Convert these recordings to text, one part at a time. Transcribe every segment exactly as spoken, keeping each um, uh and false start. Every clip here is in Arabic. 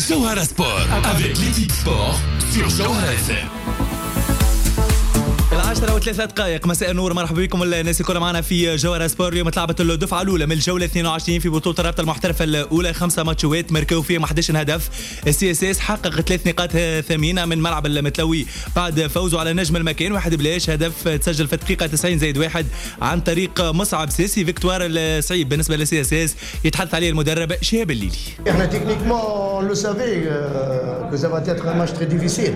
Jawhara Sport avec l'équipe sport sur Jawhara F M. العاشرة وثلاثة دقائق مساء النور، مرحبا بكم الناس الكل معنا في جوهرة سبور. اليوم تلعبت الدفعة الأولى من الجولة اثنين وعشرين في بطولة الرابطة المحترفة الأولى، خمسة ماتشات مركو فيهم أحد عشر هدف. السي اس اس حقق ثلاث نقاط ثمينة من ملعب المتلوي بعد فوزه على نجم المكان واحد بلاش، هدف تسجل في الدقيقة تسعين زائد واحد عن طريق مصعب سيسي. فيكتوار الصعيب بالنسبة للسي اس اس يتحدث عليه المدرب شهاب الليلي. احنا تكنيكمون لو سافي كو سا فا تيتر ماتش تري ديفيسيل،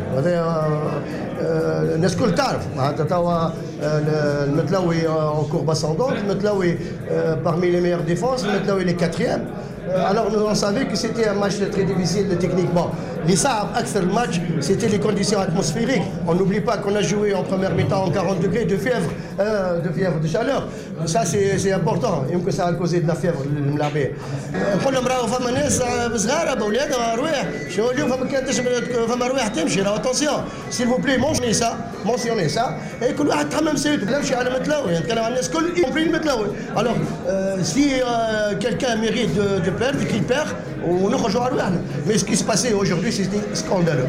الناس الكل تعرف معناتها توا المتلوي en courbe ascendante, المتلوي parmi les meilleures défenses, المتلوي les quatrièmes. Alors nous on savait que c'était un match très difficile techniquement. Les صعب أكثر الماتش c'était les conditions atmosphériques. On n'oublie pas qu'on a joué en première mi-temps en quarante degrés de fièvre, euh, de fièvre de chaleur. Ça c'est c'est important. يمكن ça a causé de la fièvre الملاعبين. قلنا راهو فما ناس صغار بولادها أرواح، شنو اليوم فما كان تشم فما أرواح تمشي، راهو attention s'il vous plaît mentionnez ça, mentionnez ça. Et كل واحد تحمم سيرته، لا نمشي على المتلوي، نتكلم عن الناس الكل يمكن المتلوي. Alors euh, si euh, quelqu'un mérite de, de perdre, qu'il perd, ونخرجوا على رواحنا. Mais ce qui se passait aujourd'hui c'était scandaleux.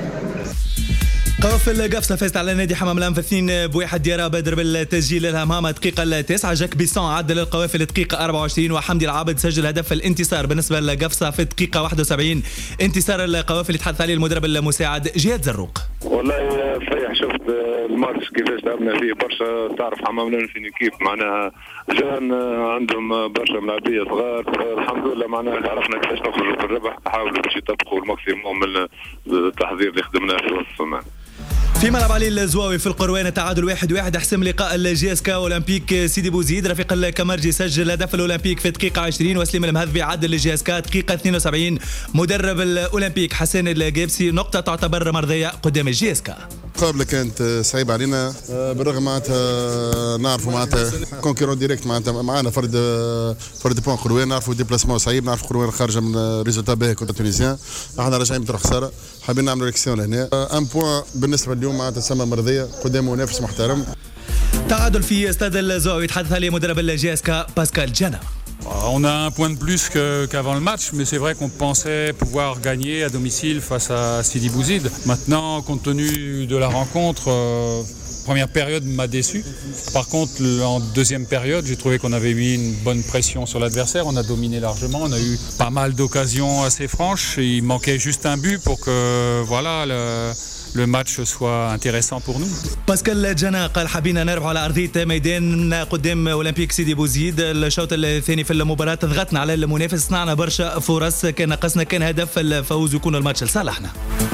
قوافل قفصة فازت على نادي حمام الأنف اثنين بواحد. ديارة بادر بالتسجيل الهمامة دقيقة التاسعة، جاك بيسون عدل القوافل دقيقة أربعة وعشرين، وحمدي العابد سجل هدف الانتصار بالنسبة لقفصة في الدقيقة واحد وسبعين. انتصار القوافل يتحدث عليه المدرب المساعد جهاد زروق. والله فريح، شفت الماتش كيفاش لعبنا فيه برشا. تعرف حمام الأنف كيف معناها جان عندهم برشا ملاعبية صغار، الحمد لله معناها عرفنا كيفاش نخرجوا بالربح، حاولوا باش يطبقوا الماكسيموم من التحضير اللي خدمناه في وسط الملعب. في ملعب علي الزواوي في القروان تعادل واحد واحد حسم لقاء الجي اس كا اولمبيك سيدي بوزيد. رفيق الكمرجي سجل هدف الاولمبيك في دقيقه عشرين، وسليم المهذبي عدل الجي اس كا دقيقه اثنين وسبعين. مدرب الاولمبيك حسن الجابسي نقطه تعتبر مرضيه قدام الجي اس كا. المقابله كانت صعيبه علينا بالرغم معناتها نعرفوا معناتها كونكورون ديريكت معناتها معنا فرد فرد بوان قروان، نعرفوا ديبلاسمون صعيب، نعرفوا قروان خارجه من ريزولتا باهي كونتر تونيزيان. احنا راجعين بطرح خساره، حابين نعملوا ريكسيون لهنا. ان بوان بالنسبه اليوم معناتها تسمى مرضيه قدام منافس محترم. تعادل في استاد الزواوي يتحدث عليه مدرب الجي اس كا باسكال جانا. On a un point de plus que, qu'avant le match, mais c'est vrai qu'on pensait pouvoir gagner à domicile face à Sidi Bouzid. Maintenant, compte tenu de la rencontre, euh, première période m'a déçu. Par contre, en deuxième période, j'ai trouvé qu'on avait mis une bonne pression sur l'adversaire. On a dominé largement. On a eu pas mal d'occasions assez franches. Il manquait juste un but pour que, voilà, le, le match soit intéressant pour nous. باسكال جانا قال حبينا نربح على أرضية ميدان قدام أولمبيك سيدي بوزيد. الشوط الثاني في المباراة ضغطنا على المنافس، صنعنا برشا فرص، كان ناقصنا كان هدف الفوز ويكون الماتش لصالحنا.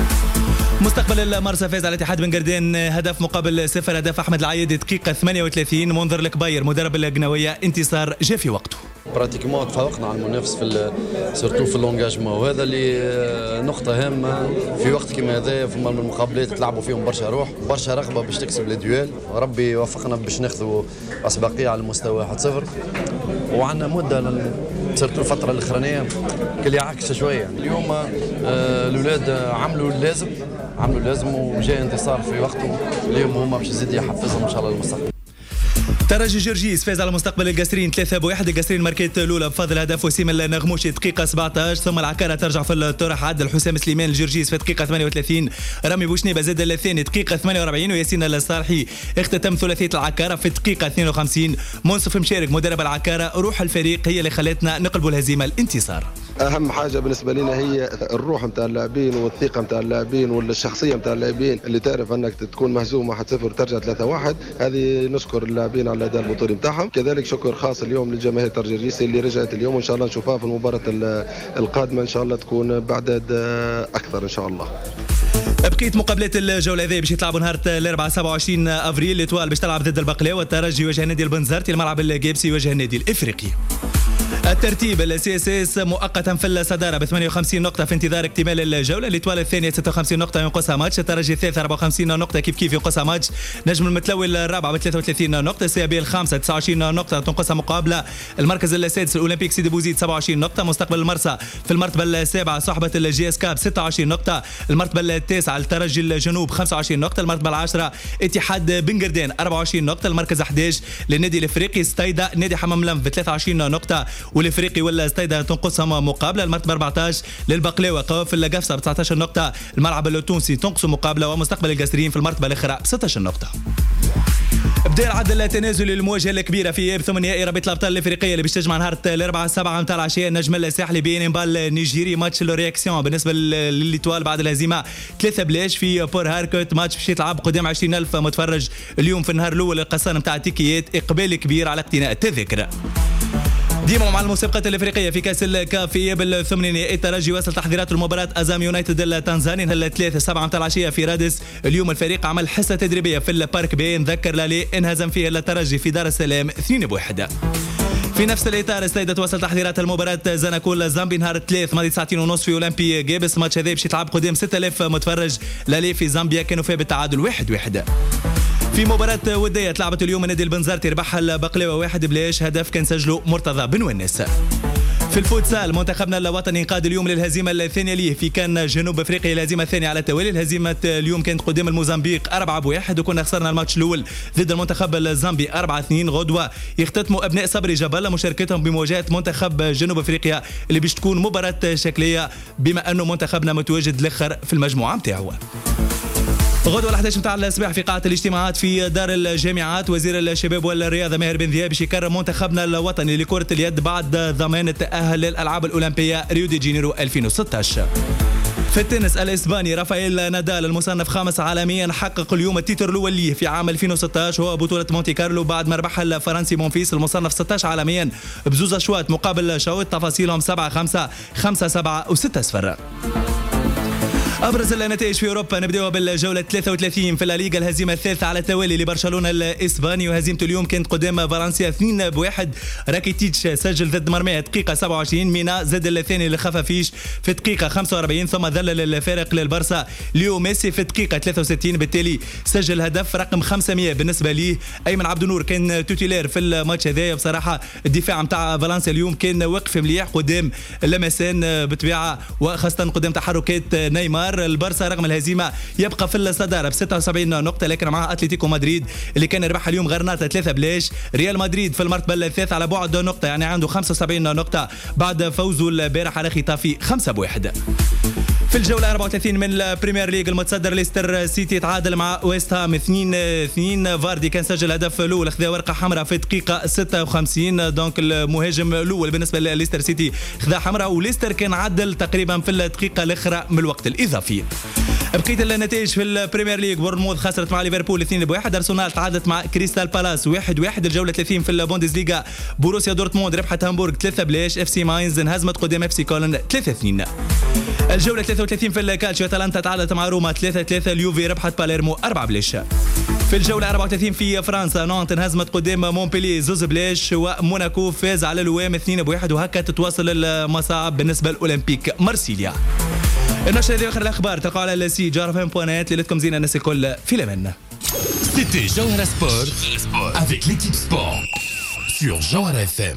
مستقبل المرسى فاز على الاتحاد بن قردان هدف مقابل صفر، هدف أحمد العايد دقيقة ثمانية وثلاثين. منذر الكباير مدرب القناوية انتصار جاء في وقته. براتيكمون تفوقنا على المنافس في سورتو في اللونجاجمون، وهذا اللي نقطة هامة في وقت كما هذا. في المقابلات تلعبوا فيهم برشا روح، برشا رغبة باش تكسب الديوال. ربي يوفقنا باش ناخذوا أسبقية على المستوى واحد صفر، وعندنا مدة سورتو الفترة الأخرانية كل عكسة شوية. اليوم الأولاد عملوا اللازم عملوا اللازم وجاء انتصار في وقته. اليوم هما باش يزيد يحفزهم إن شاء الله للمستقبل. ترجي جرجيس فاز على مستقبل القاسرين ثلاثة بواحد. القاسرين ماركيت الأولى بفضل هدف وسيم النغموشي دقيقة سبعة عشر، ثم العكارة ترجع في الطرح عدل حسام سليمان الجرجيس في دقيقة ثمانية وثلاثين. رامي بوشنيبة زاد الثاني دقيقة ثمانية وأربعين، وياسين الصالحي اختتم ثلاثية العكارة في دقيقة اثنين وخمسين. منصف مشارك مدرب العكارة روح الفريق هي اللي خلتنا نقلبوا الهزيمة الانتصار. اهم حاجه بالنسبه لنا هي الروح نتاع اللاعبين والثقه نتاع اللاعبين والشخصيه نتاع اللاعبين، اللي تعرف انك تكون مهزوم واحد صفر وترجع ثلاثة واحد. هذه نشكر اللاعبين على الاداء البطولي نتاعهم. كذلك شكر خاص اليوم للجماهير ترجي الجرجيسي اللي رجعت اليوم، وان شاء الله نشوفها في المباراه القادمه ان شاء الله تكون باعداد اكثر ان شاء الله. بقيت مقابلات الجوله هذه باش يتلعبوا نهار الاربعاء سبعة وعشرين افريل. الاتوال باش تلعب ضد البقلاوه، والترجي يواجه نادي البنزرتي، الملعب الجابسي يواجه النادي الافريقي. الترتيب السي اس اس مؤقتا في الصداره ب ثمانية وخمسين نقطه في انتظار اكتمال الجوله. الاتوال الثانيه ستة وخمسين نقطه ينقصها ماتش. الترجي الثالث أربعة وخمسين نقطه كيف كيف ينقصها ماتش. نجم المتلوي الرابع ب ثلاثة وثلاثين نقطه. السي بي الخامسه تسعة وعشرين نقطه تنقصها مقابله. المركز السادس الاولمبيك سيدي بوزيد سبعة وعشرين نقطه. مستقبل المرسى في المرتبه السابعه صاحبه الجي اس كاب ستة وعشرين نقطه. المرتبه التاسعه الترجي الجنوب خمسة وعشرين نقطه. المرتبه العاشره اتحاد بن قردان أربعة وعشرين نقطه. المركز أحد عشر للنادي الافريقي ستايدا نادي حمام لمف ب ثلاثة وعشرين نقطه. والافريقي والستيدا تنقصهم مقابله. المرتبه أربعة عشر للبقلاوه قوافل القفصه ب تسعة عشر نقطه. الملعب التونسي تنقص مقابله، ومستقبل القاسريين في المرتبه الاخرى ب ستة عشر نقطه. بدا العدل التنازلي للمواجهه الكبيره في ثمن نهائي رابطه الابطال الافريقيه اللي باش تجمع نهار الاربعاء سبعة متاع العشيه النجم الساحلي بين امبال النيجيري. ماتش لو رياكسيون بالنسبه لليتوال بعد الهزيمه ثلاثة بلاش في بور هاركوت. ماتش باش يتلعب قدام عشرين ألف متفرج اليوم في النهار الاول القصان نتاع التيكيات. اقبال كبير على اقتناء التذاكر. ديما مع المسابقات الافريقيه في كاس الكاف في اياب الثمن نهائي الترجي واصل تحضيرات المباراه ازام يونايتد التنزاني الثلاثة سبعة متاع العشيه في رادس. اليوم الفريق عمل حصه تدريبيه في البارك بي نذكر لالي انهزم فيه الترجي في دار السلام اثنين بواحد. في نفس الاطار استيدت توصل تحضيرات المباراه زناكول زامبي نهار الثلاث ماضي ساعتين ونص في اولمبي جابس. ماتش هذا باش يتلعب قدام ستة آلاف متفرج. لالي في زامبيا كانوا فيه بالتعادل واحد واحد. في مباراة ودية تلعبت اليوم نادي البنزرتي ربح البقلاوة واحد بلاش، هدف كان سجله مرتضى بن ونس. في الفوتسال منتخبنا الوطني قاد اليوم للهزيمة الثانية ليه في كان جنوب افريقيا، الهزيمة الثانية على التوالي. الهزيمة اليوم كانت قدام الموزمبيق أربعة بواحد، وكنا خسرنا الماتش الأول ضد المنتخب الزامبي أربعة اثنين. غدوة يختتموا أبناء صبري جبل مشاركتهم بمواجهة منتخب جنوب افريقيا اللي باش تكون مباراة شكلية بما أنه منتخبنا متواجد الأخر في المجموعة متاعه. غدوة الحداش متاع الصباح في قاعة الاجتماعات في دار الجامعات وزير الشباب والرياضة ماهر بن ذياب باش يكرم منتخبنا الوطني لكرة اليد بعد ضمان التأهل للألعاب الأولمبية ريو دي جانيرو ألفين وستة عشر. في التنس الإسباني رافائيل نادال المصنف خامس عالميا حقق اليوم التيتر الأول ليه في عام ألفين وستة عشر وهو بطولة مونتي كارلو بعد ما ربح الفرنسي مونفيس المصنف ستة عشر عالميا بزوز أشواط مقابل شوط. تفاصيلهم سبعة خمسة خمسة سبعة وستة صفر. أبرز النتائج في أوروبا نبدأ بالجولة ثلاثة وثلاثين في الليغا. الهزيمة الثالثة على التوالي لبرشلونة الإسباني وهزيمته اليوم كانت قدام فالنسيا اثنين بواحد. راكيتيتش سجل ضد مرماه دقيقة سبعة وعشرين. مينا زاد الثاني لخفافيش في دقيقة خمسة وأربعين ثم ذلل الفارق للبرسا ليو ميسي في دقيقة ثلاثة وستين بالتالي سجل هدف رقم خمسمائة بالنسبة ليه. أيمن عبد النور كان توتيلير في الماتش هذايا. بصراحة الدفاع نتاع فالنسيا اليوم كان واقف مليح قدام لمسان بطبيعة وخاصة قدام تحركات نيمار. البارسا رغم الهزيمة يبقى في الصدارة ب ستة وسبعين نقطة لكن مع أتلتيكو مدريد اللي كان يربح اليوم غرناطة ثلاثة بلاش. ريال مدريد في المرتبة الثالثة على بعد نقطة يعني عنده خمسة وسبعين نقطة بعد فوزه البارح على ختافي خمسة بواحد. في الجولة أربعة وثلاثين من البريمير ليج المتصدر ليستر سيتي تعادل مع ويست هام اثنين اثنين. فاردي كان سجل هدف الأول خذا ورقة حمراء في دقيقة ستة وخمسين. دونك المهاجم الأول بالنسبة لليستر سيتي خذا حمراء وليستر كان عدل تقريبا في الدقيقة الأخرى من الوقت الإضافي. بقية النتائج في البريمير ليج بورنموث خسرت مع ليفربول اثنين بواحد. أرسنال تعادلت مع كريستال بالاس واحد واحد. الجولة ثلاثين في البوندسليغا بوروسيا دورتموند ربحت هامبورغ ثلاثة بلاش. اف سي ماينز انهزمت قدام اف سي كولن ثلاثة اثنين. الجولة ثلاثة وثلاثين في الكالتشيو اتلانتا تعادلت مع روما ثلاثة ثلاثة. اليوفي ربحت باليرمو أربعة بلاش. في الجولة أربعة وثلاثين في فرنسا نونت انهزمت قدام مونبيلي زوز بلاش وموناكو فاز على الوام اثنين بواحد وهكا تتواصل المصاعب بالنسبة لأولمبيك مارسيليا. النشرة هذه آخر الأخبار تلقوا على السي جوهر فام بوانات. ليلتكم زينة الناس الكل في الأمان. C'était Jawara Sport avec l'équipe sport sur Jawara F M.